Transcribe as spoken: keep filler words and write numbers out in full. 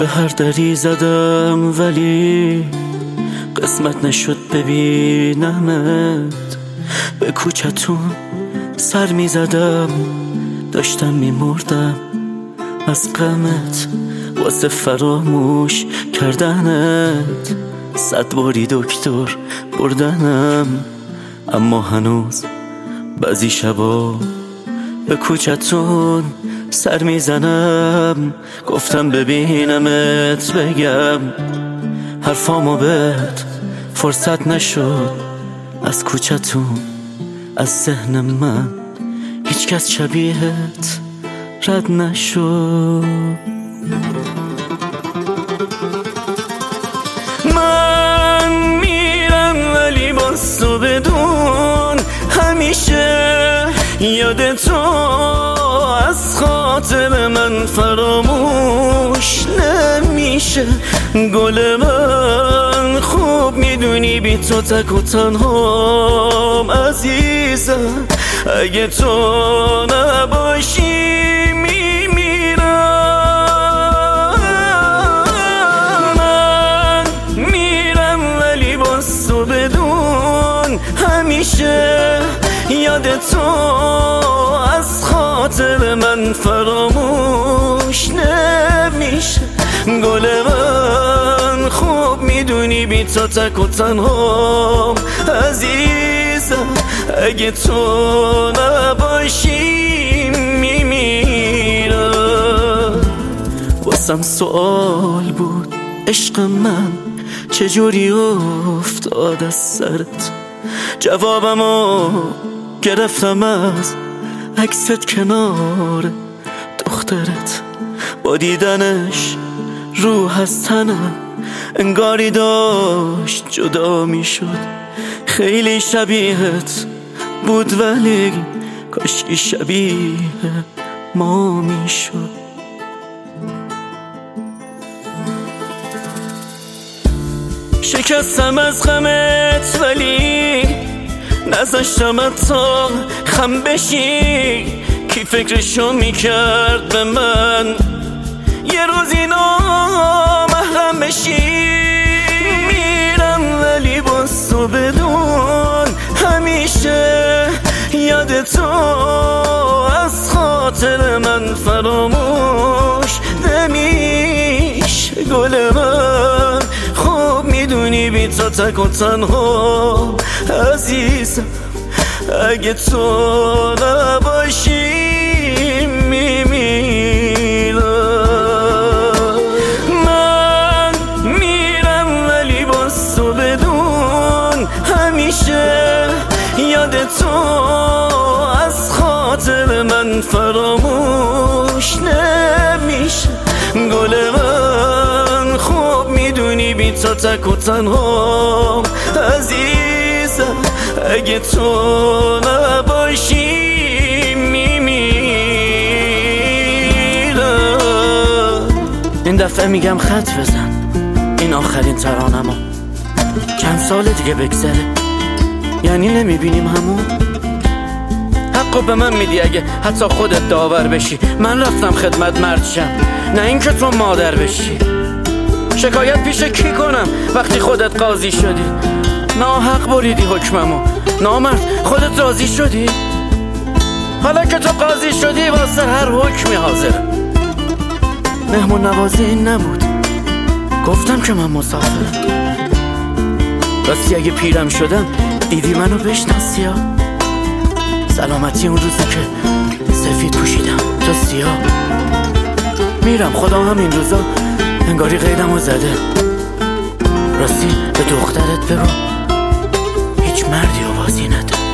هر دری زدم ولی قسمت نشد ببینمت. به کوچتون سر می زدم، داشتم می مردم از غمت واسه فراموش کردنت. صد باری دکتر بردنم، اما هنوز بعضی شبا به کوچتون سر میزنم. گفتم ببینمت بگم حرفامو بهت فرصت نشد. از کوچتون از ذهن من هیچ کس شبیهت رد نشد. من میرم ولی باز تو بدون همیشه یاد تو از خاطر من فراموش نمیشه. گل من خوب میدونی بی تو تک و تنهام عزیزم. اگه تو نباشی میمیرم. من میرم ولی باز تو بدون همیشه یاد تو از خاطر من فراموش نمیشه. گل من خوب میدونی بی تو تک و تنهام عزیزم. اگه تو نباشی میمیرم. واسم سوال بود عشق من چجوری افتاد از سرت. جوابمو گرفتم از عکست کنار دخترت. با دیدنش روح از تنم انگاری داشت جدا می شد. خیلی شبیهت بود ولی کاشکی شبیه ما می شد. شکستم از غمت ولی نذاشتم تا خم بشی. کی فکرشو میکرد به من یه روز اینا محرم بشی. میرم ولی باز تو بدون همیشه یاد تو از خاطر من فراموش نمیشه. گل من خوب میدونی بی تو تک و تنها عزیزم. اگه تو نباشی میمیرم. من میرم ولی باز تو بدون همیشه یاد تو از خاطر من فراموش نمیشه. گل من خوب میدونی بی تو تک و تنها عزیزم. اگه تو نباشی میمیرم. این دفعه میگم خط بزن، این آخرین ترانمو. چند سال دیگه بگذره یعنی نمیبینیم همون. حقو به من میدی اگه حتی خودت داور بشی. من رفتم خدمت مرد شم، نه این که تو مادر بشی. شکایت پیش کی کنم وقتی خودت قاضی شدی؟ ناحق بریدی حکممو. نامرد خودت راضی شدی؟ حالا که تو قاضی شدی واسه هر حکمی حاضرم. مهمون نوازی این نبود، گفتم که من مسافرم. راستی اگه پیرم شدم دیدی منو بشناسی ها. سلامتی اون روزی که سفید پوشیدم تو سیاه. میرم خدا همین روزا انگاری قیدمو زده. راستی به دخترت بگو هیچ مردی آوازی نده.